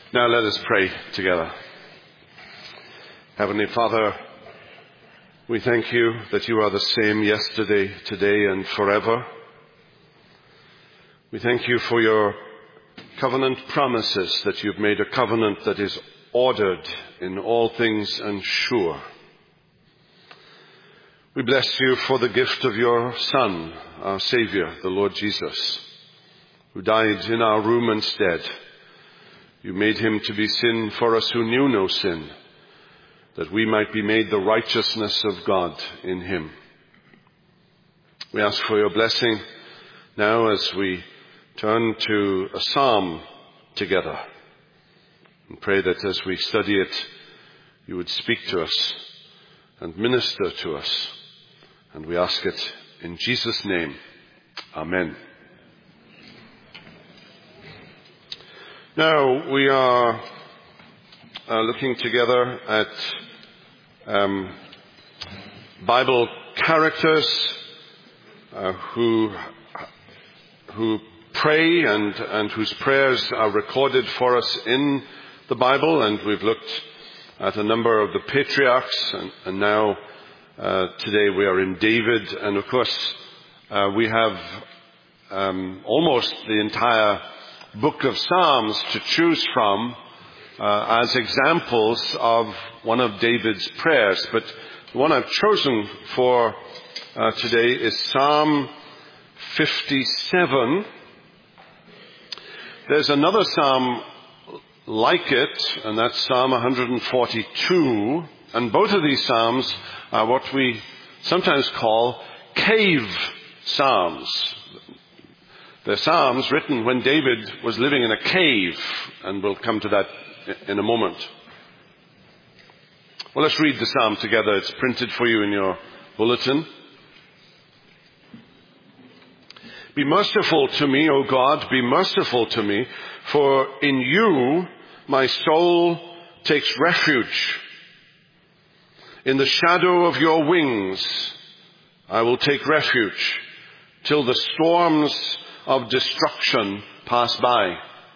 Now let us pray together. Heavenly Father, we thank you that you are the same yesterday, today, and forever. We thank you for your covenant promises, that you've made a covenant that is ordered in all things and sure. We bless you for the gift of your Son, our Savior, the Lord Jesus, who died in our room instead. You made him to be sin for us who knew no sin, that we might be made the righteousness of God in him. We ask for your blessing now as we turn to a psalm together, and pray that as we study it, you would speak to us and minister to us. And we ask it in Jesus' name. Amen. Now, we are looking together at Bible characters who pray and whose prayers are recorded for us in the Bible. And we've looked at a number of the patriarchs, and now today we are in David. And of course, we have almost the entire book of Psalms to choose from as examples of one of David's prayers. But the one I've chosen for today is Psalm 57. There's another psalm like it, and that's Psalm 142. And both of these psalms are what we sometimes call cave psalms. They're psalms written when David was living in a cave, and we'll come to that in a moment. Well, let's read the psalm together. It's printed for you in your bulletin. Be merciful to me, O God, be merciful to me, for in you my soul takes refuge. In the shadow of your wings I will take refuge till the storms of destruction pass by.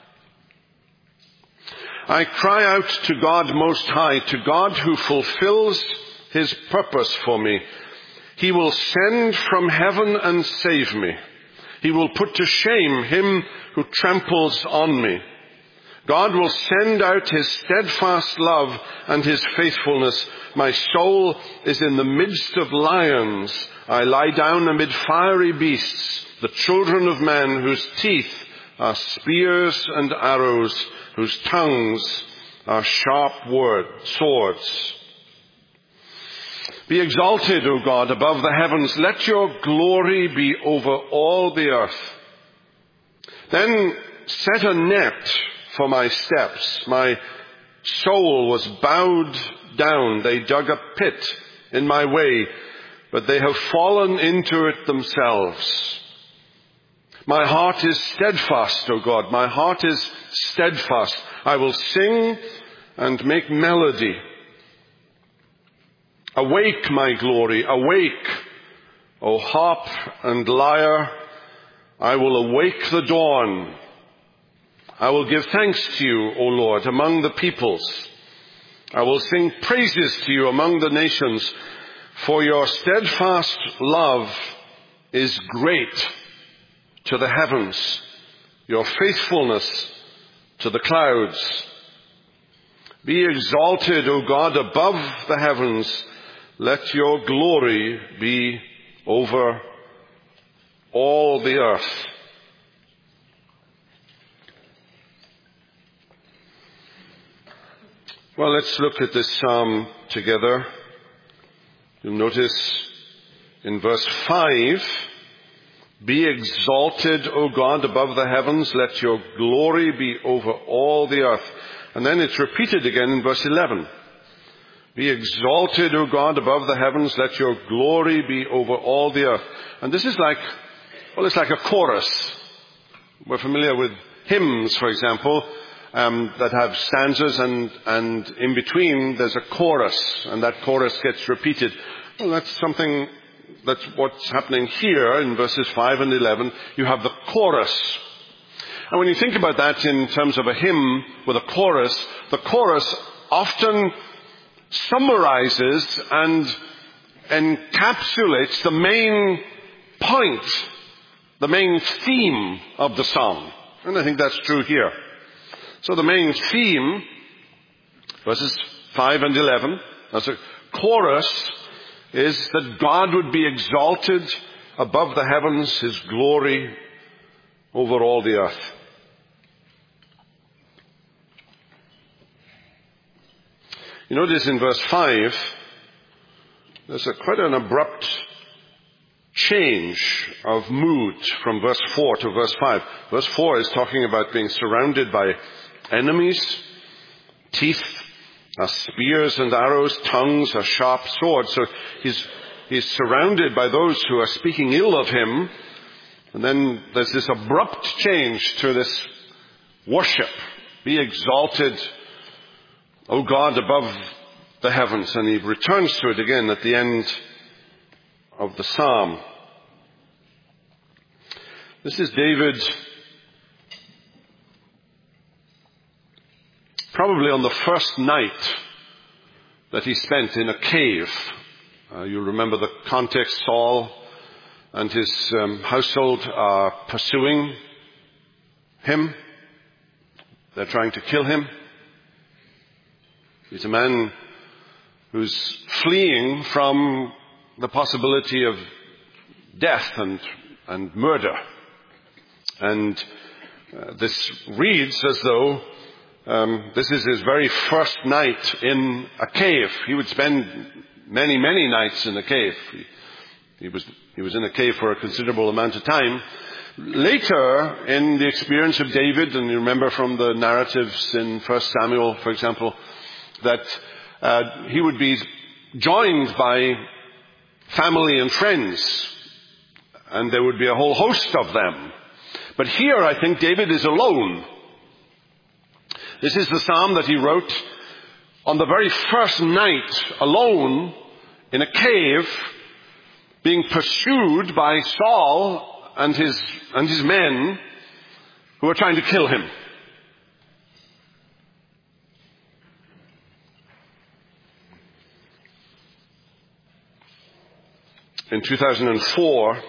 I cry out to God Most High, to God who fulfills his purpose for me. He will send from heaven and save me. He will put to shame him who tramples on me. God will send out his steadfast love and his faithfulness. My soul is in the midst of lions. I lie down amid fiery beasts, the children of men whose teeth are spears and arrows, whose tongues are sharp swords. Be exalted, O God, above the heavens. Let your glory be over all the earth. Then set a net for my steps. My soul was bowed down. They dug a pit in my way, but they have fallen into it themselves. My heart is steadfast, O God. My heart is steadfast. I will sing and make melody. Awake, my glory, awake, O harp and lyre. I will awake the dawn. I will give thanks to you, O Lord, among the peoples. I will sing praises to you among the nations, for your steadfast love is great to the heavens, your faithfulness to the clouds. Be exalted, O God, above the heavens. Let your glory be over all the earth. Well, let's look at this psalm together. You'll notice in verse 5, be exalted, O God, above the heavens. Let your glory be over all the earth. And then it's repeated again in verse 11. Be exalted, O God, above the heavens. Let your glory be over all the earth. And this is it's like a chorus. We're familiar with hymns, for example, that have stanzas and in between there's a chorus, and that chorus gets repeated. Well, that's what's happening here in verses 5 and 11. You have the chorus. And when you think about that in terms of a hymn with a chorus, the chorus often summarizes and encapsulates the main point, the main theme of the song. And I think that's true here. So the main theme, verses 5 and 11, as a chorus, is that God would be exalted above the heavens, His glory over all the earth. You notice in verse 5, there's quite an abrupt change of mood from verse 4 to verse 5. Verse 4 is talking about being surrounded by enemies. Teeth are spears and arrows, tongues are sharp swords. So he's surrounded by those who are speaking ill of him. And then there's this abrupt change to this worship. Be exalted, O God, above the heavens. And he returns to it again at the end of the psalm. This is David probably on the first night that he spent in a cave. You remember the context. Saul and his household are pursuing him. They're trying to kill him. He's a man who's fleeing from the possibility of death and murder. And this reads as though this is his very first night in a cave. He would spend many, many nights in a cave. He was in a cave for a considerable amount of time. Later in the experience of David, and you remember from the narratives in 1 Samuel, for example, that he would be joined by family and friends, and there would be a whole host of them. But here I think David is alone. This is the psalm that he wrote on the very first night, alone in a cave, being pursued by Saul and his men who are trying to kill him. In 2004,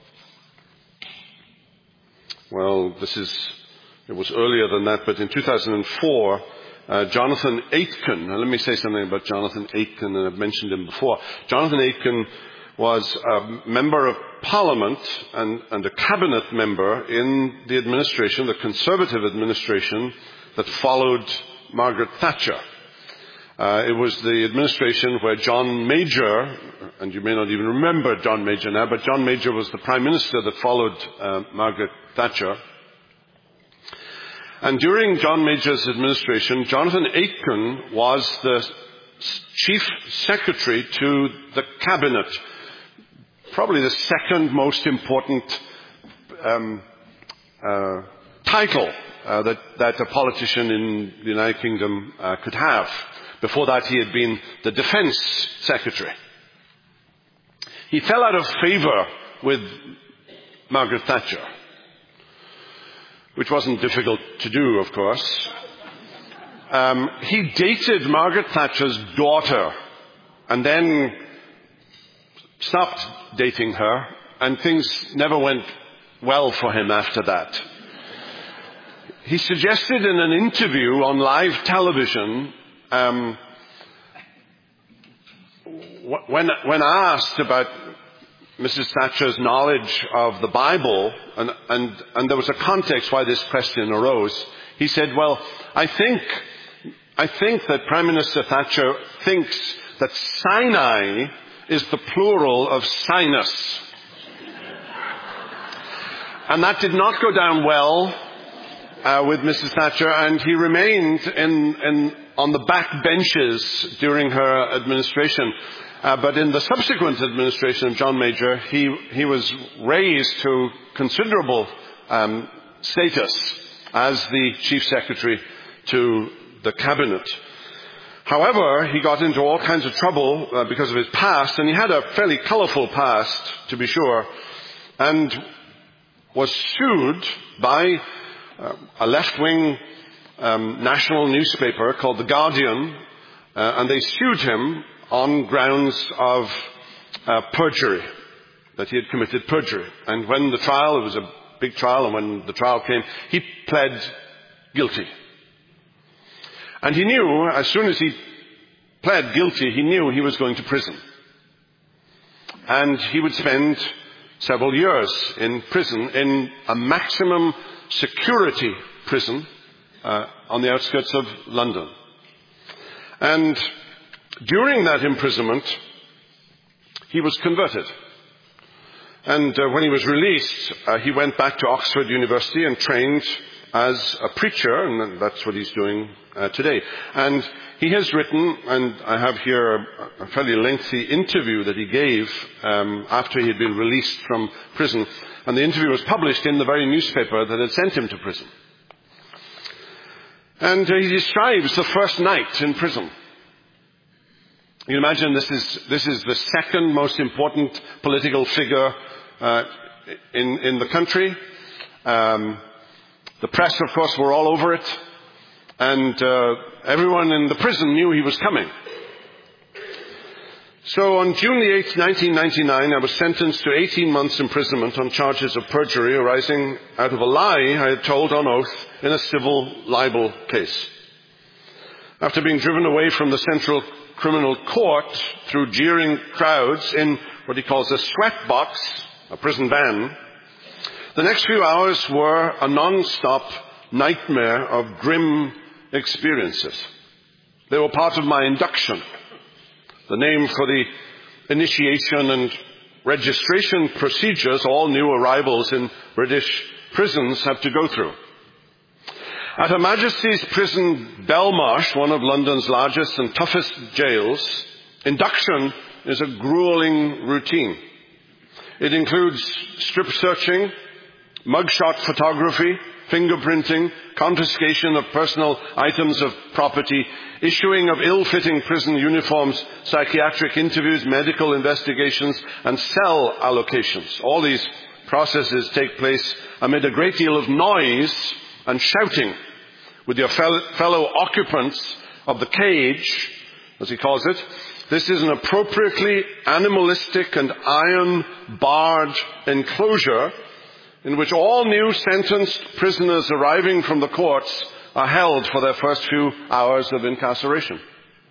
well, it was earlier than that, but in 2004, Jonathan Aitken, now let me say something about Jonathan Aitken, and I've mentioned him before. Jonathan Aitken was a member of Parliament and a cabinet member in the administration, the Conservative administration that followed Margaret Thatcher. It was the administration where John Major, and you may not even remember John Major now, but John Major was the Prime Minister that followed Margaret Thatcher. And during John Major's administration, Jonathan Aitken was the Chief Secretary to the Cabinet, probably the second most important title that a politician in the United Kingdom could have. Before that, he had been the Defence Secretary. He fell out of favour with Margaret Thatcher, which wasn't difficult to do, of course. He dated Margaret Thatcher's daughter and then stopped dating her, and things never went well for him after that. He suggested in an interview on live television, when asked about Mrs. Thatcher's knowledge of the Bible, and there was a context why this question arose, he said, well, I think that Prime Minister Thatcher thinks that Sinai is the plural of sinus. And that did not go down well with Mrs. Thatcher, and he remained on the back benches during her administration. But in the subsequent administration of John Major, he was raised to considerable status as the Chief Secretary to the Cabinet. However, he got into all kinds of trouble because of his past, and he had a fairly colourful past, to be sure, and was sued by a left-wing national newspaper called The Guardian, and they sued him on grounds of perjury, that he had committed perjury. And when the trial, it was a big trial, and when the trial came, he pled guilty. And he knew, as soon as he pled guilty, he knew he was going to prison. And he would spend several years in prison, in a maximum security prison on the outskirts of London. And during that imprisonment, he was converted. And when he was released, he went back to Oxford University and trained as a preacher, and that's what he's doing today. And he has written, and I have here a fairly lengthy interview that he gave after he had been released from prison. And the interview was published in the very newspaper that had sent him to prison. And he describes the first night in prison. You can imagine this is the second most important political figure in the country. The press, of course, were all over it. And everyone in the prison knew he was coming. So on June the 8th, 1999, I was sentenced to 18 months imprisonment on charges of perjury arising out of a lie I had told on oath in a civil libel case. After being driven away from the Central Criminal Court through jeering crowds in what he calls a sweatbox, a prison van, the next few hours were a non-stop nightmare of grim experiences. They were part of my induction, the name for the initiation and registration procedures all new arrivals in British prisons have to go through. At Her Majesty's Prison Belmarsh, one of London's largest and toughest jails, induction is a grueling routine. It includes strip searching, mugshot photography, fingerprinting, confiscation of personal items of property, issuing of ill-fitting prison uniforms, psychiatric interviews, medical investigations, and cell allocations. All these processes take place amid a great deal of noise and shouting with your fellow occupants of the cage, as he calls it. This is an appropriately animalistic and iron-barred enclosure in which all new sentenced prisoners arriving from the courts are held for their first few hours of incarceration.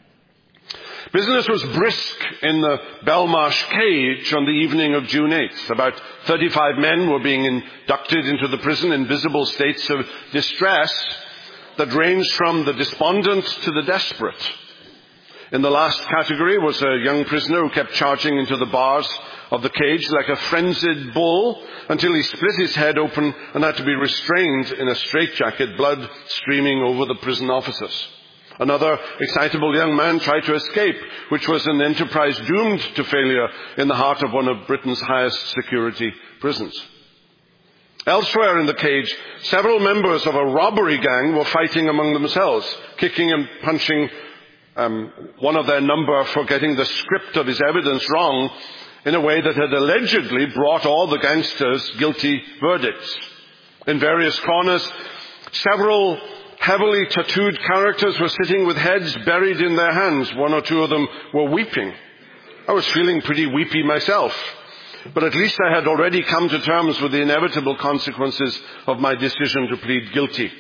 Business was brisk in the Belmarsh cage on the evening of June 8th. About 35 men were being inducted into the prison in visible states of distress that ranged from the despondent to the desperate. In the last category was a young prisoner who kept charging into the bars of the cage like a frenzied bull until he split his head open and had to be restrained in a straitjacket, blood streaming over the prison officers. Another excitable young man tried to escape, which was an enterprise doomed to failure in the heart of one of Britain's highest security prisons. Elsewhere in the cage, several members of a robbery gang were fighting among themselves, kicking and punching one of their number for getting the script of his evidence wrong in a way that had allegedly brought all the gangsters guilty verdicts. In various corners, several heavily tattooed characters were sitting with heads buried in their hands. One or two of them were weeping. I was feeling pretty weepy myself, but at least I had already come to terms with the inevitable consequences of my decision to plead guilty.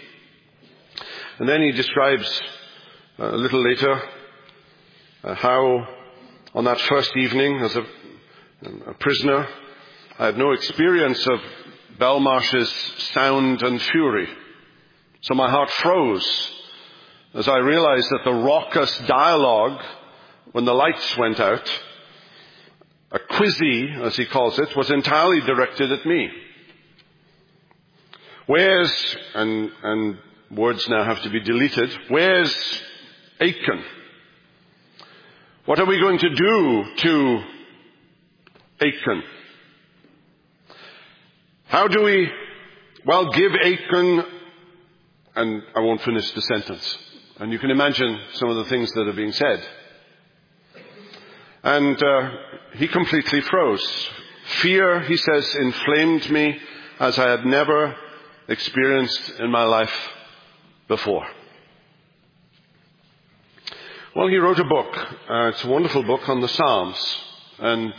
And then he describes a little later how on that first evening as a prisoner, I had no experience of Belmarsh's sound and fury. So my heart froze as I realized that the raucous dialogue, when the lights went out, a quizzy, as he calls it, was entirely directed at me. Where's, and words now have to be deleted, where's Aitken? What are we going to do to Aitken? How do we, give Aitken, and I won't finish the sentence. And you can imagine some of the things that are being said. And he completely froze. Fear, he says, inflamed me as I had never experienced in my life before. Well, he wrote a book. It's a wonderful book on the Psalms. And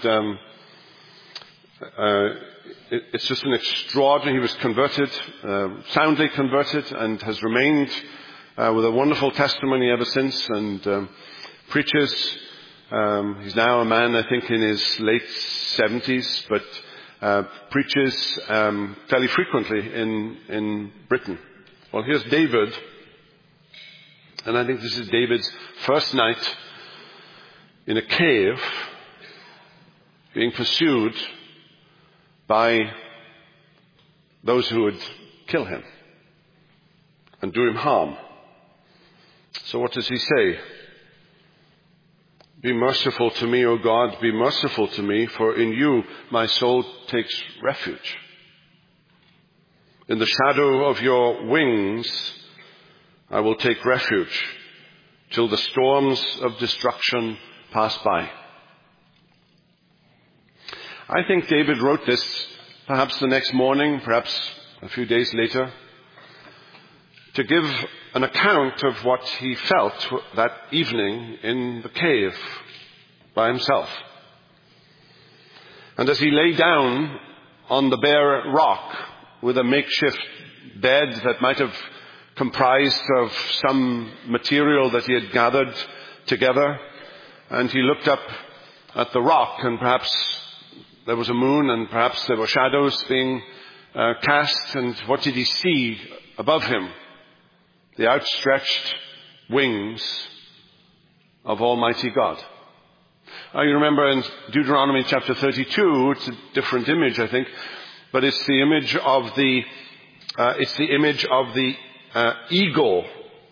it's just an extraordinary. He was converted, soundly converted, and has remained with a wonderful testimony ever since, and preaches. He's now a man, I think, in his late 70s, but preaches fairly frequently in Britain. Well, here's David, and I think this is David's first night in a cave, being pursued by those who would kill him and do him harm. So what does he say? Be merciful to me, O God, be merciful to me, for in you my soul takes refuge. In the shadow of your wings I will take refuge till the storms of destruction pass by. I think David wrote this perhaps the next morning, perhaps a few days later, to give an account of what he felt that evening in the cave by himself. And as he lay down on the bare rock with a makeshift bed that might have comprised of some material that he had gathered together, and he looked up at the rock, and perhaps there was a moon, and perhaps there were shadows being cast, and what did he see above him? The outstretched wings of Almighty God. You remember in Deuteronomy chapter 32, it's a different image, I think, but it's the image of the eagle.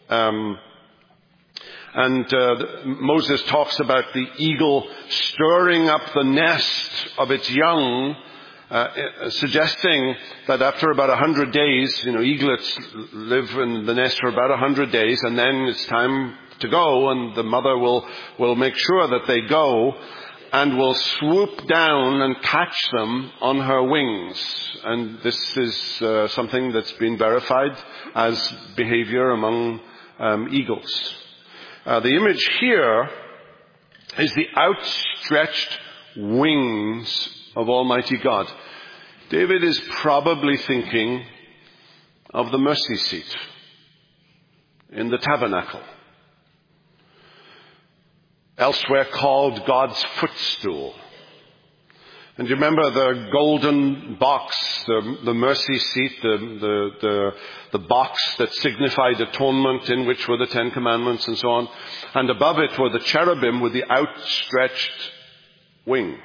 Moses talks about the eagle stirring up the nest of its young, suggesting that after about 100 days, eaglets live in the nest for about 100 days, and then it's time to go, and the mother will make sure that they go, and will swoop down and catch them on her wings. And this is something that's been verified as behavior among eagles. The image here is the outstretched wings of Almighty God. David is probably thinking of the mercy seat in the tabernacle, elsewhere called God's footstool. And you remember the golden box, the mercy seat, the box that signified atonement, in which were the Ten Commandments and so on. And above it were the cherubim with the outstretched wings.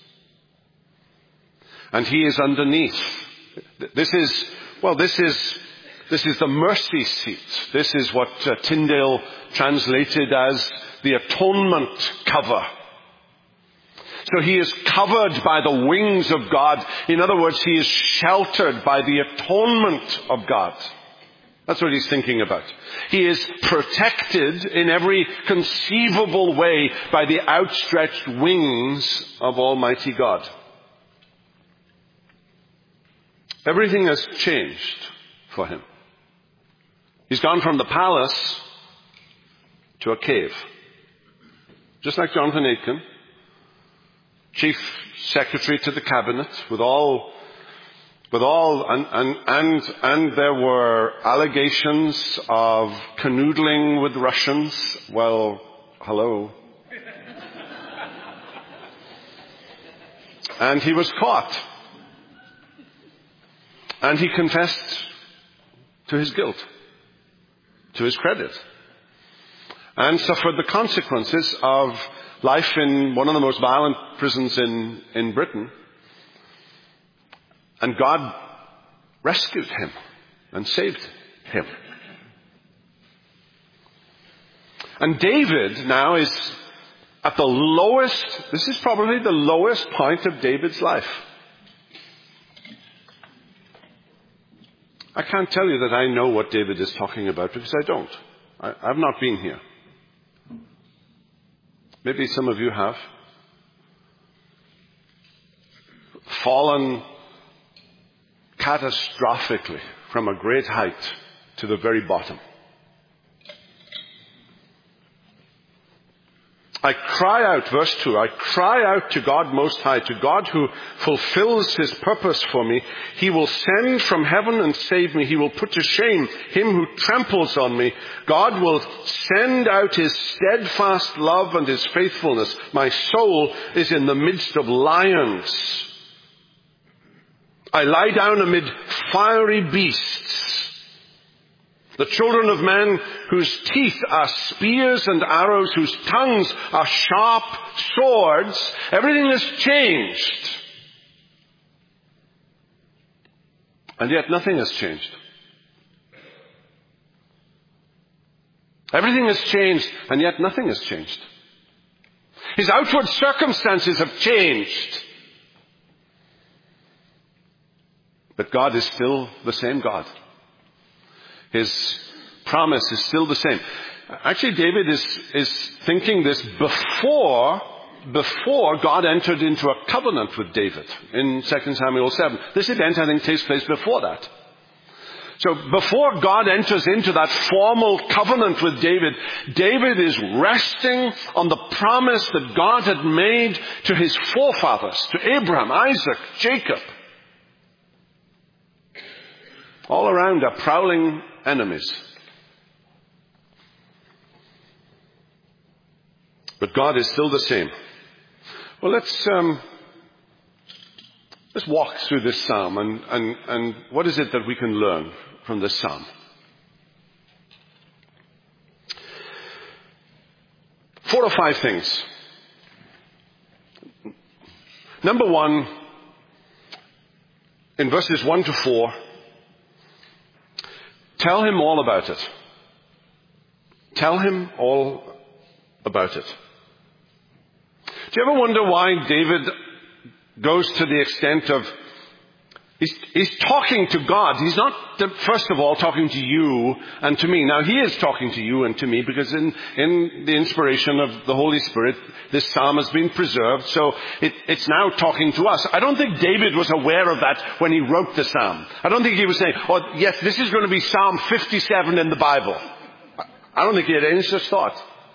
And he is underneath. This is the mercy seat. This is what Tyndale translated as the atonement cover. So he is covered by the wings of God. In other words, he is sheltered by the atonement of God. That's what he's thinking about. He is protected in every conceivable way by the outstretched wings of Almighty God. Everything has changed for him. He's gone from the palace to a cave. Just like Jonathan Aitken, chief secretary to the cabinet, and there were allegations of canoodling with Russians. Well, hello. And he was caught. And he confessed to his guilt, to his credit, and suffered the consequences of life in one of the most violent prisons in Britain. And God rescued him and saved him. And David now is at the lowest, this is probably the lowest point of David's life. I can't tell you that I know what David is talking about, because I don't. I've not been here. Maybe some of you have. Fallen catastrophically from a great height to the very bottom. I cry out, verse 2, I cry out to God Most High, to God who fulfills His purpose for me. He will send from heaven and save me. He will put to shame him who tramples on me. God will send out His steadfast love and His faithfulness. My soul is in the midst of lions. I lie down amid fiery beasts. The children of men whose teeth are spears and arrows, whose tongues are sharp swords. Everything has changed. And yet nothing has changed. Everything has changed, and yet nothing has changed. His outward circumstances have changed. But God is still the same God. His promise is still the same. Actually, David is thinking this before God entered into a covenant with David in 2 Samuel 7. This event, I think, takes place before that. So before God enters into that formal covenant with David, David is resting on the promise that God had made to his forefathers, to Abraham, Isaac, Jacob. All around are prowling enemies. But God is still the same. Well, let's walk through this psalm and what is it that we can learn from this psalm? 4 or 5 things. Number 1, in verses 1 to 4, tell him all about it. Tell him all about it. Do you ever wonder why David goes to the extent of, he's talking to God. He's not, first of all, talking to you and to me. Now, he is talking to you and to me because in the inspiration of the Holy Spirit, this psalm has been preserved, so it's now talking to us. I don't think David was aware of that when he wrote the psalm. I don't think he was saying, oh, yes, this is going to be Psalm 57 in the Bible. I don't think he had any such thought.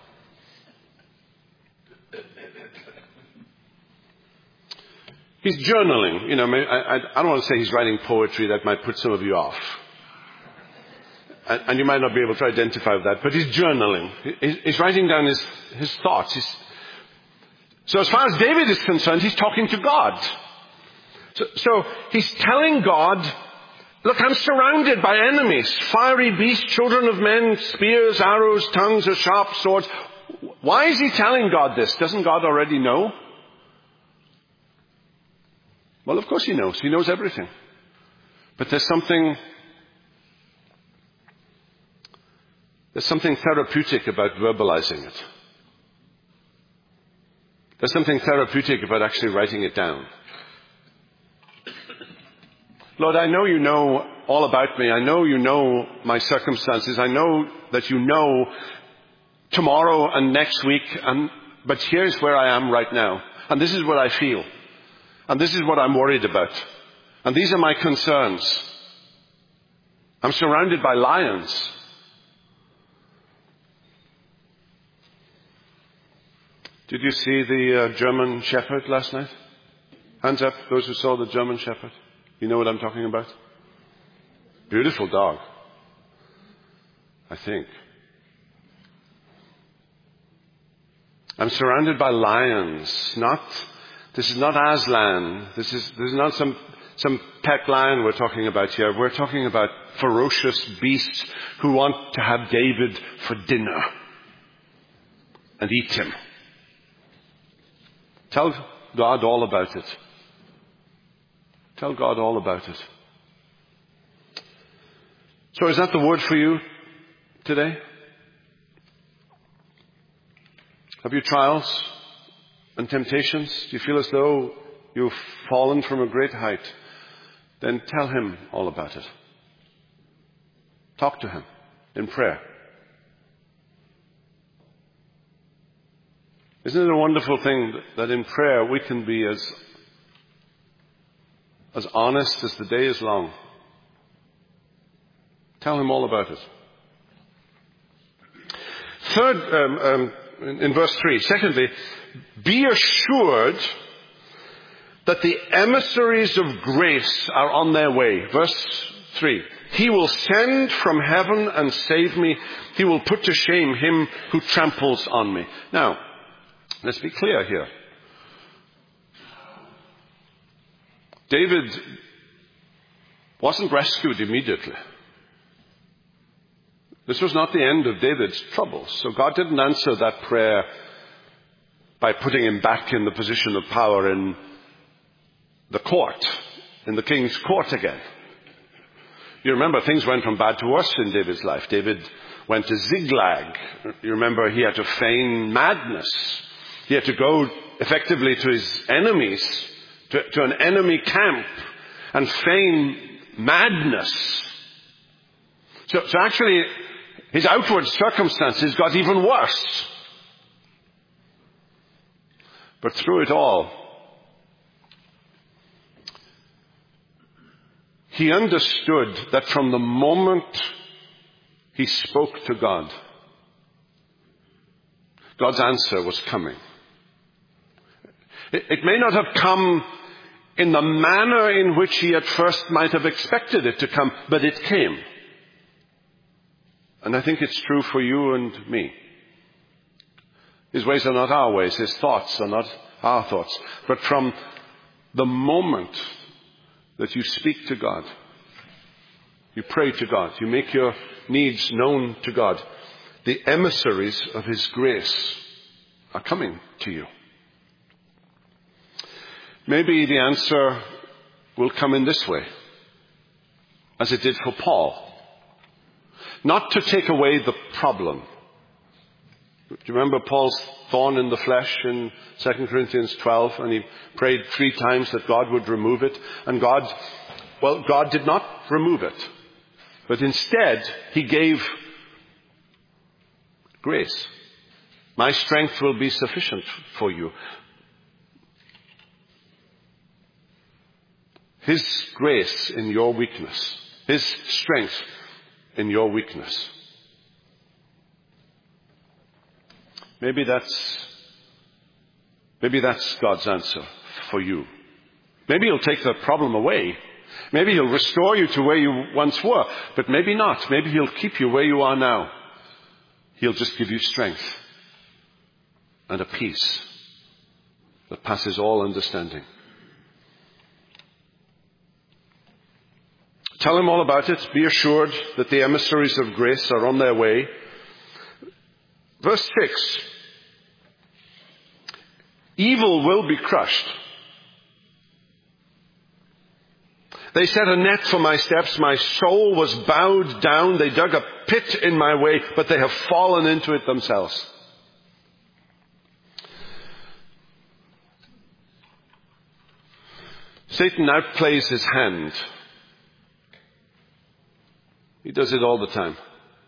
He's journaling. I don't want to say he's writing poetry. That might put some of you off. And you might not be able to identify with that, but he's journaling. He's writing down his thoughts. So as far as David is concerned, he's talking to God. So he's telling God, look, I'm surrounded by enemies, fiery beasts, children of men, spears, arrows, tongues of sharp swords. Why is he telling God this? Doesn't God already know? Well, of course he knows. He knows everything. But there's something therapeutic about verbalizing it. There's something therapeutic about actually writing it down. Lord, I know you know all about me. I know you know my circumstances. I know that you know tomorrow and next week. But here's where I am right now. And this is what I feel. And this is what I'm worried about. And these are my concerns. I'm surrounded by lions. Did you see the German Shepherd last night? Hands up, those who saw the German Shepherd. You know what I'm talking about? Beautiful dog, I think. I'm surrounded by lions. This is not Aslan. This is not some pet lion we're talking about here. We're talking about ferocious beasts who want to have David for dinner and eat him. Tell God all about it. Tell God all about it. So is that the word for you today? Have you trials and temptations? Do you feel as though you've fallen from a great height? Then tell him all about it. Talk to him in prayer. Isn't it a wonderful thing that in prayer we can be as honest as the day is long? Tell him all about it. Third, in verse 3, secondly, be assured that the emissaries of grace are on their way. Verse 3, he will send from heaven and save me. He will put to shame him who tramples on me. Now, let's be clear here. David wasn't rescued immediately. This was not the end of David's troubles. So God didn't answer that prayer by putting him back in the position of power in the court, in the king's court again. You remember things went from bad to worse in David's life. David went to Ziklag. You remember he had to feign madness. He had to go effectively to his enemies, to an enemy camp, and feign madness. So actually, his outward circumstances got even worse. But through it all, he understood that from the moment he spoke to God, God's answer was coming. It may not have come in the manner in which he at first might have expected it to come, but it came. And I think it's true for you and me. His ways are not our ways. His thoughts are not our thoughts. But from the moment that you speak to God, you pray to God, you make your needs known to God, the emissaries of his grace are coming to you. Maybe the answer will come in this way, as it did for Paul. Not to take away the problem. Do you remember Paul's thorn in the flesh in 2 Corinthians 12? And he prayed 3 times that God would remove it. And God did not remove it. But instead, he gave grace. My strength will be sufficient for you. His grace in your weakness. His strength in your weakness. Maybe that's God's answer for you. Maybe he'll take the problem away. Maybe he'll restore you to where you once were. But maybe not. Maybe he'll keep you where you are now. He'll just give you strength and a peace that passes all understanding. Tell him all about it. Be assured that the emissaries of grace are on their way. Verse 6. Evil will be crushed. They set a net for my steps. My soul was bowed down. They dug a pit in my way, but they have fallen into it themselves. Satan outplays his hand. He does it all the time.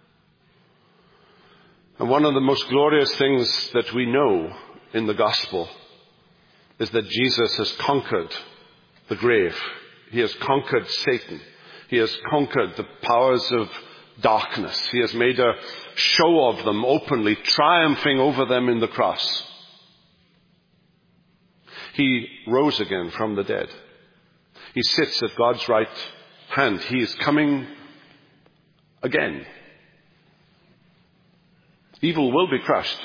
And one of the most glorious things that we know in the gospel is that Jesus has conquered the grave. He has conquered Satan. He has conquered the powers of darkness. He has made a show of them openly, triumphing over them in the cross. He rose again from the dead. He sits at God's right hand. He is coming again. Evil will be crushed.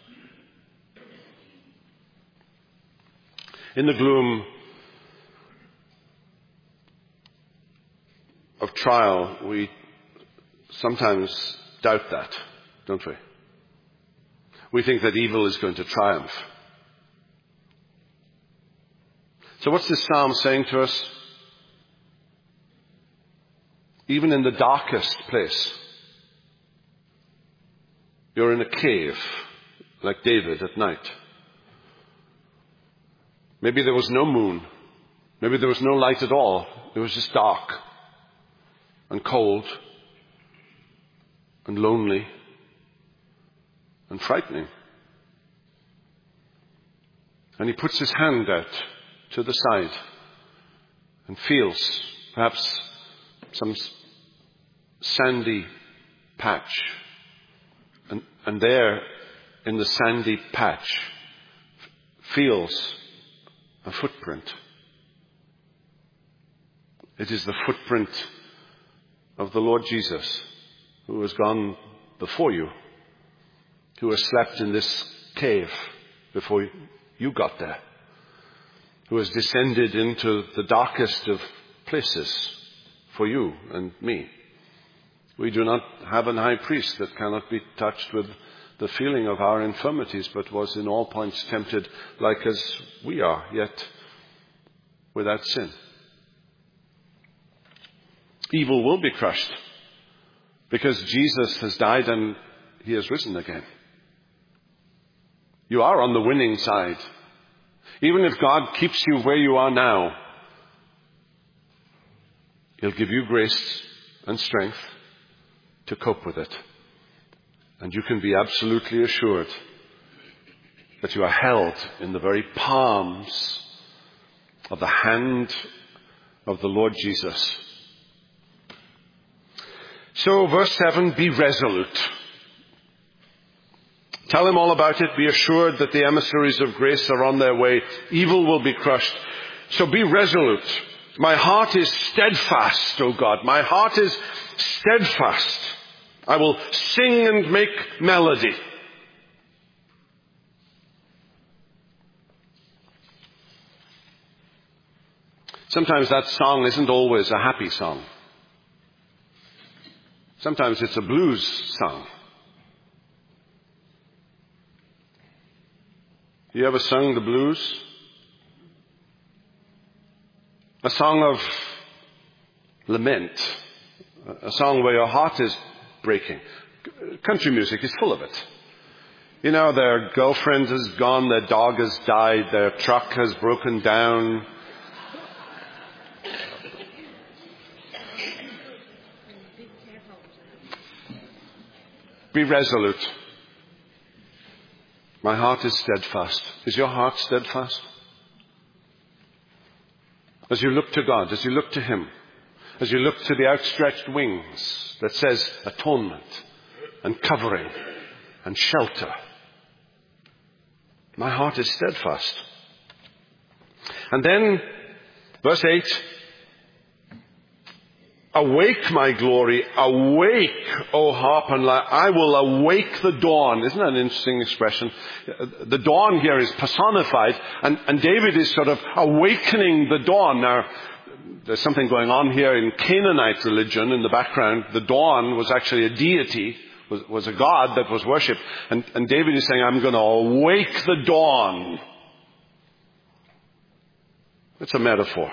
In the gloom of trial, we sometimes doubt that, don't we? We think that evil is going to triumph. So what's this psalm saying to us? Even in the darkest place, you're in a cave, like David at night. Maybe there was no moon. Maybe there was no light at all. It was just dark and cold and lonely and frightening. And he puts his hand out to the side and feels perhaps some sandy patch. And there, in the sandy patch, feels a footprint. It is the footprint of the Lord Jesus, who has gone before you, who has slept in this cave before you got there, who has descended into the darkest of places for you and me. We do not have an high priest that cannot be touched with the feeling of our infirmities, but was in all points tempted like as we are, yet without sin. Evil will be crushed because Jesus has died and he has risen again. You are on the winning side. Even if God keeps you where you are now, he'll give you grace and strength to cope with it. And you can be absolutely assured that you are held in the very palms of the hand of the Lord Jesus. So, verse 7, be resolute. Tell him all about it. Be assured that the emissaries of grace are on their way. Evil will be crushed. So be resolute. My heart is steadfast, O God. My heart is steadfast. I will sing and make melody. Sometimes that song isn't always a happy song. Sometimes it's a blues song. You ever sung the blues? A song of lament. A song where your heart is breaking. Country music is full of it. You know, their girlfriend has gone, their dog has died, their truck has broken down. Be resolute. My heart is steadfast. Is your heart steadfast? As you look to God, as you look to him, as you look to the outstretched wings that says atonement and covering and shelter, my heart is steadfast. And then, verse 8, awake, my glory, awake, O harp and lyre. I will awake the dawn. Isn't that an interesting expression? The dawn here is personified, and David is sort of awakening the dawn. Now, there's something going on here in Canaanite religion in the background. The dawn was actually a deity, was a god that was worshipped. And David is saying, I'm going to awake the dawn. It's a metaphor.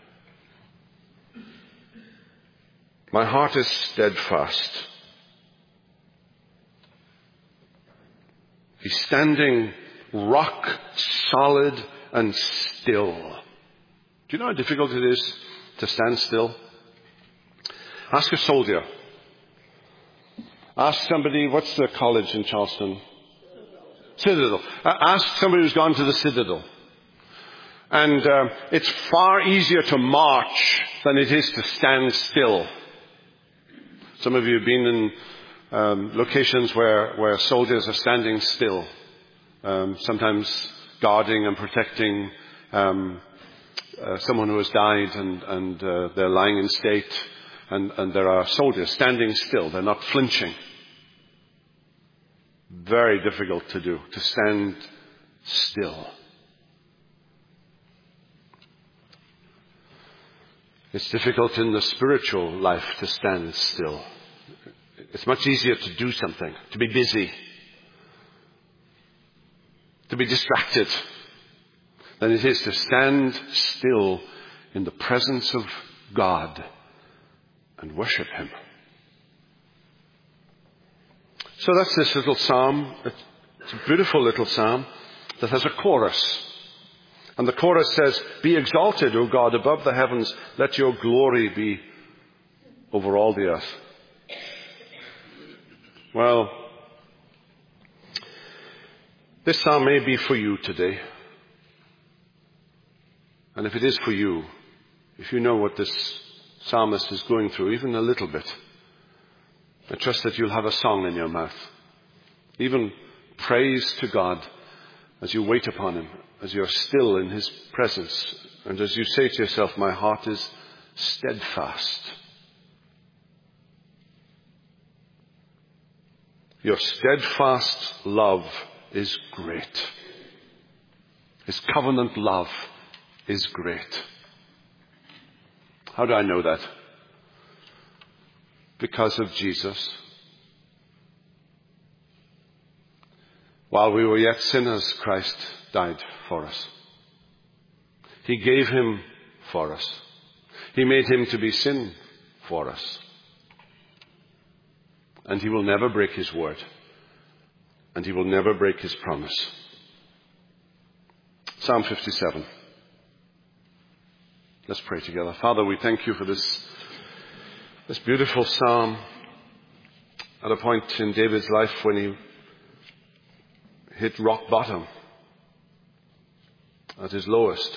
My heart is steadfast. He's standing rock solid and still. Do you know how difficult it is to stand still? Ask a soldier. Ask somebody, what's the college in Charleston? Citadel. Ask somebody who's gone to the Citadel. And it's far easier to march than it is to stand still. Some of you have been in locations where soldiers are standing still, sometimes guarding and protecting someone who has died, and they're lying in state, and there are soldiers standing still. They're not flinching. Very difficult to do, to stand still. It's difficult in the spiritual life to stand still. It's much easier to do something, to be busy, to be distracted, than it is to stand still in the presence of God and worship him. So that's this little psalm. It's a beautiful little psalm that has a chorus. And the chorus says, be exalted, O God, above the heavens. Let your glory be over all the earth. Well, this psalm may be for you today. And if it is for you, if you know what this psalmist is going through, even a little bit, I trust that you'll have a song in your mouth, even praise to God as you wait upon him, as you're still in his presence, and as you say to yourself, my heart is steadfast. Your steadfast love is great. His covenant love is great. How do I know that? Because of Jesus. While we were yet sinners, Christ died for us. He gave him for us. He made him to be sin for us. And he will never break his word. And he will never break his promise. Psalm 57. Let's pray together. Father, we thank you for this beautiful psalm at a point in David's life when he hit rock bottom, at his lowest.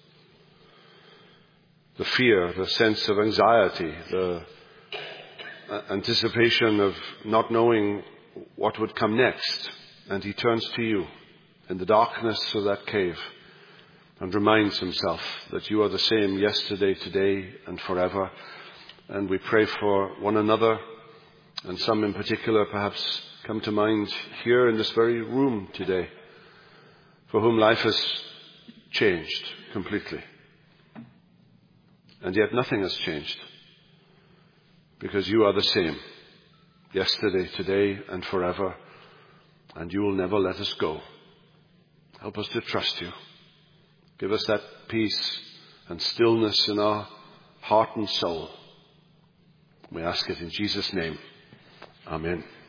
The fear, the sense of anxiety, the anticipation of not knowing what would come next. And he turns to you in the darkness of that cave and reminds himself that you are the same yesterday, today, and forever. And we pray for one another, and some in particular perhaps come to mind here in this very room today, for whom life has changed completely. And yet nothing has changed, because you are the same yesterday, today, and forever, and you will never let us go. Help us to trust you. Give us that peace and stillness in our heart and soul. We ask it in Jesus' name. Amen.